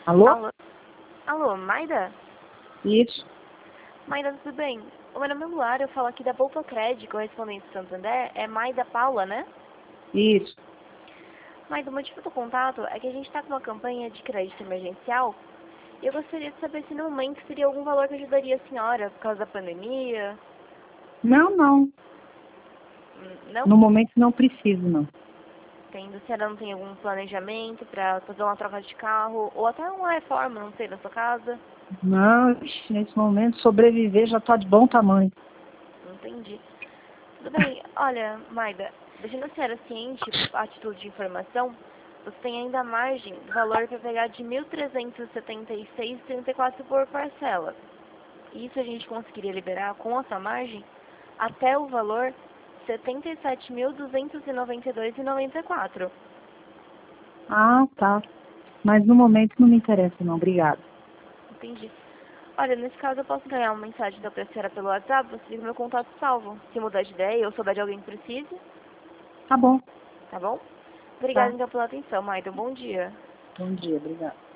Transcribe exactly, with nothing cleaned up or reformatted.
Alô? Alô? Alô, Maida? Isso, Maida, tudo bem? O meu nome é Luara, eu falo aqui da Poupa Crédito, correspondente de Santander. É Maida Paula, né? isso. Maida, o motivo do contato é que a gente está com uma campanha de crédito emergencial e eu gostaria de saber se no momento seria algum valor que ajudaria a senhora por causa da pandemia. Não, não. Hum, Não? No momento não preciso, não. Entendo. Se ela não tem algum planejamento para fazer uma troca de carro ou até uma reforma, não sei, na sua casa. Não, ixi, nesse momento sobreviver já está de bom tamanho. Entendi. Tudo bem. Olha, Maida, deixando a senhora ciente, a título de informação, você tem ainda a margem do valor para pegar de mil trezentos e setenta e seis vírgula trinta e quatro por parcela. Isso a gente conseguiria liberar com essa margem até o valor setenta e sete mil duzentos e noventa e dois vírgula noventa e quatro. Ah, tá. Mas no momento não me interessa, não. Obrigada. Entendi. Olha, nesse caso eu posso ganhar uma mensagem da senhora pelo WhatsApp, você fica meu contato salvo. Se mudar de ideia ou souber de alguém que precise, Tá bom. tá bom? Obrigada Tá. então pela atenção, Maida. Bom dia. Bom dia, obrigada.